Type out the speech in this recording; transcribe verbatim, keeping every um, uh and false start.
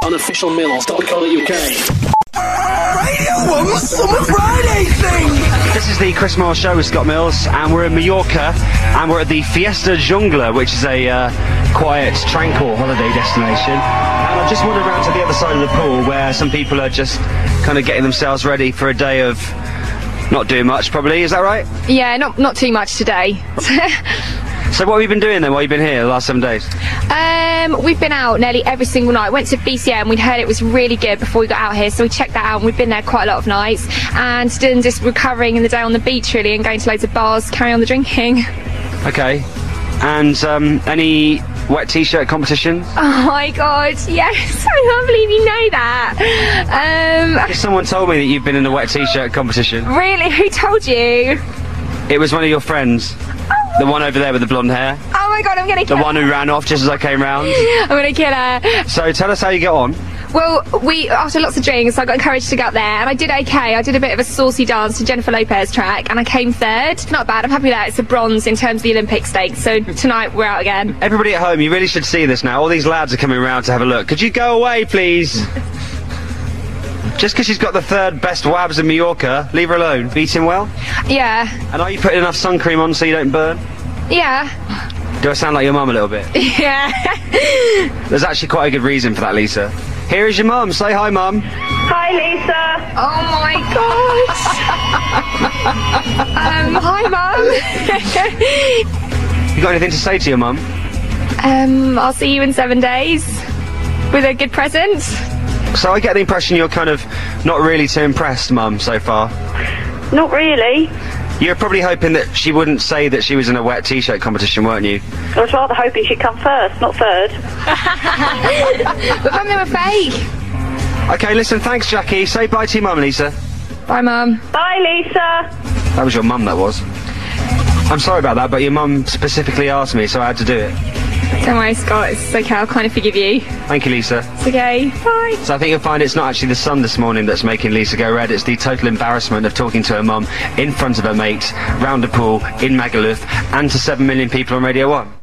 unofficial mills dot co dot U K. Radio one Summer Friday thing! This is the Chris Moore Show with Scott Mills, and we're in Mallorca, and we're at the Fiesta Jungla, which is a uh, quiet, tranquil holiday destination. And I've just wandered around to the other side of the pool, where some people are just kind of getting themselves ready for a day of not doing much, probably. Is that right? Yeah, not not too much today. So what have you been doing then while you've been here the last seven days? Um, we've been out nearly every single night. Went to B C M, we'd heard it was really good before we got out here, so we checked that out and we've been there quite a lot of nights. And then just recovering in the day on the beach really, and going to loads of bars, carry on the drinking. Okay. And um, any wet t-shirt competitions? Oh my god, yes! I can't believe you know that. Um, Someone told me that you've been in a wet t-shirt competition. Really? Who told you? It was one of your friends. The one over there with the blonde hair. Oh my god, I'm gonna kill The her. one who ran off just as I came round. I'm gonna kill her. So tell us how you get on. Well, we, after lots of drinks, I got encouraged to go up there, and I did okay. I did a bit of a saucy dance to Jennifer Lopez track, and I came third. Not bad, I'm happy with that. It's a bronze in terms of the Olympic stakes, so tonight we're out again. Everybody at home, you really should see this now. All these lads are coming round to have a look. Could you go away, please? Just because she's got the third best wabs in Mallorca, leave her alone. Eating well? Yeah. And are you putting enough sun cream on so you don't burn? Yeah. Do I sound like your mum a little bit? Yeah. There's actually quite a good reason for that, Lisa. Here is your mum. Say hi, mum. Hi, Lisa. Oh my god. um, hi, mum. You got anything to say to your mum? um, I'll see you in seven days with a good present. So I get the impression you're kind of not really too impressed, mum, so far. Not really. You were probably hoping that she wouldn't say that she was in a wet t-shirt competition, weren't you? I was rather hoping she'd come first, not third. But mum, they were fake. Okay, listen, thanks, Jackie. Say bye to your mum, Lisa. Bye, mum. Bye, Lisa. That was your mum, that was. I'm sorry about that, but your mum specifically asked me, so I had to do it. Don't worry, Scott, it's okay, I'll kind of forgive you. Thank you, Lisa. It's okay, bye. So I think you'll find it's not actually the sun this morning that's making Lisa go red, it's the total embarrassment of talking to her mum in front of her mates, round a pool, in Magaluf, and to seven million people on Radio one.